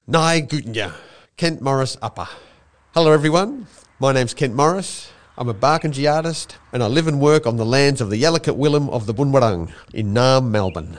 Nai Gutinja, Kent Morris Upper. Hello everyone, my name's Kent Morris. I'm a Barkindji artist and I live and work on the lands of the Yalukit Willem of the Bunwurrung in Naarm, Melbourne.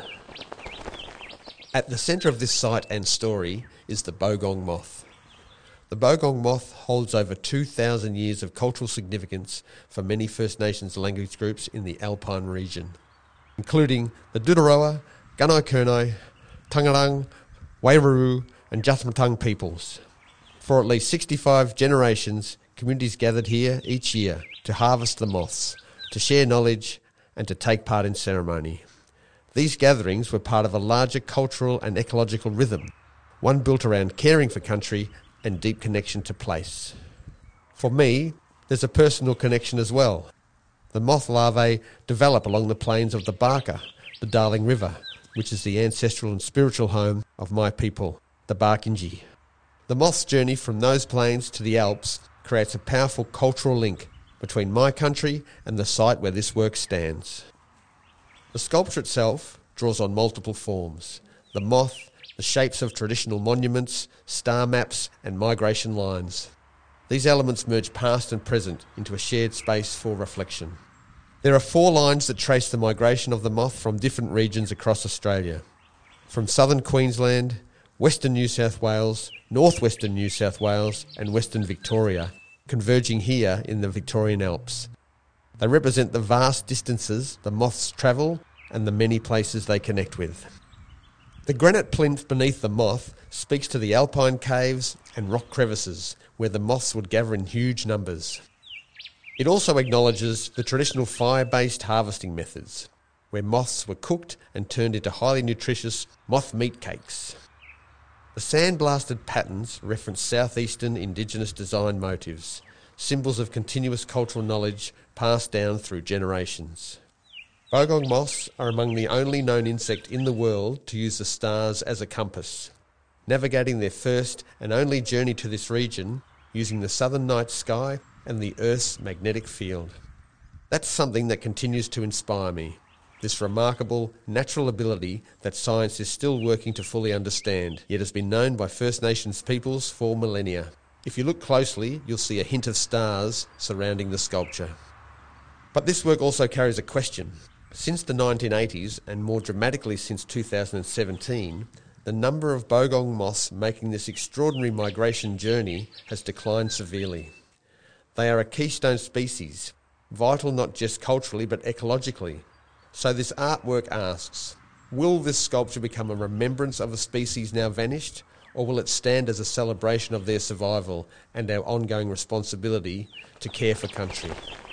At the centre of this site and story is the Bogong moth. The Bogong moth holds over 2,000 years of cultural significance for many First Nations language groups in the Alpine region, including the Dudarawa, Gunai-Kurnai, Tangarang, Wairaruru and Jathmatang peoples. For at least 65 generations, communities gathered here each year to harvest the moths, to share knowledge and to take part in ceremony. These gatherings were part of a larger cultural and ecological rhythm, one built around caring for country and deep connection to place. For me, there's a personal connection as well. The moth larvae develop along the plains of the Barka, the Darling River, which is the ancestral and spiritual home of my people, the Barkindji. The moth's journey from those plains to the Alps creates a powerful cultural link between my country and the site where this work stands. The sculpture itself draws on multiple forms: the moth, the shapes of traditional monuments, star maps and migration lines. These elements merge past and present into a shared space for reflection. There are 4 lines that trace the migration of the moth from different regions across Australia. From southern Queensland, western New South Wales, northwestern New South Wales and western Victoria, converging here in the Victorian Alps. They represent the vast distances the moths travel and the many places they connect with. The granite plinth beneath the moth speaks to the alpine caves and rock crevices where the moths would gather in huge numbers. It also acknowledges the traditional fire-based harvesting methods, where moths were cooked and turned into highly nutritious moth meat cakes. The sandblasted patterns reference southeastern Indigenous design motifs, symbols of continuous cultural knowledge passed down through generations. Bogong moths are among the only known insect in the world to use the stars as a compass, navigating their first and only journey to this region using the southern night sky and the Earth's magnetic field. That's something that continues to inspire me, this remarkable natural ability that science is still working to fully understand, yet has been known by First Nations peoples for millennia. If you look closely, you'll see a hint of stars surrounding the sculpture. But this work also carries a question. Since the 1980s, and more dramatically since 2017, the number of Bogong moths making this extraordinary migration journey has declined severely. They are a keystone species, vital not just culturally but ecologically. So this artwork asks, will this sculpture become a remembrance of a species now vanished, or will it stand as a celebration of their survival and our ongoing responsibility to care for country?